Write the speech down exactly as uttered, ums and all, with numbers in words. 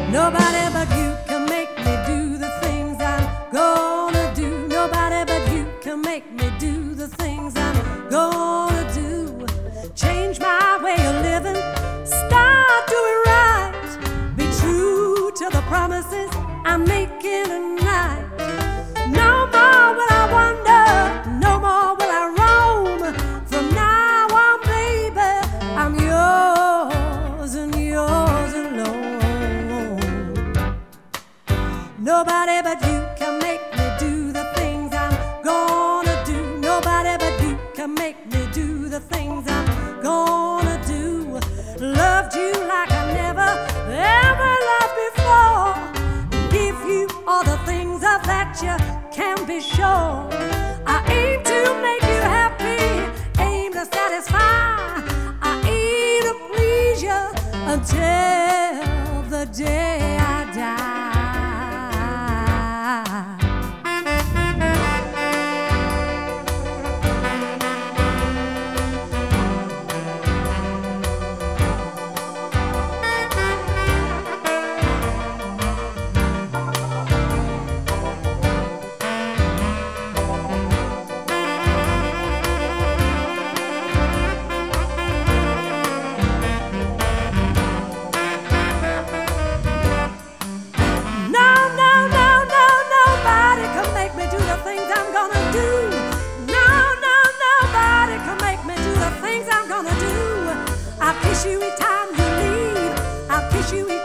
Nobody but you can make me do the things I'm gonna do. Nobody but you can make me do the things I'm gonna do. Change my way of living, start doing right, be true to the promises I'm making tonight. No more will I wander, no more will I roam. From now on, baby, I'm yours and yours alone. Nobody but you can make me do the things I'm gonna do. Nobody but you can make me do the things I'm gonna do. Loved you like I never, ever loved before. Give you all the things of that you can be sure. I aim to make you happy, aim to satisfy. I aim to please you until the day I die. I'll kiss you each time you leave. I'll kiss you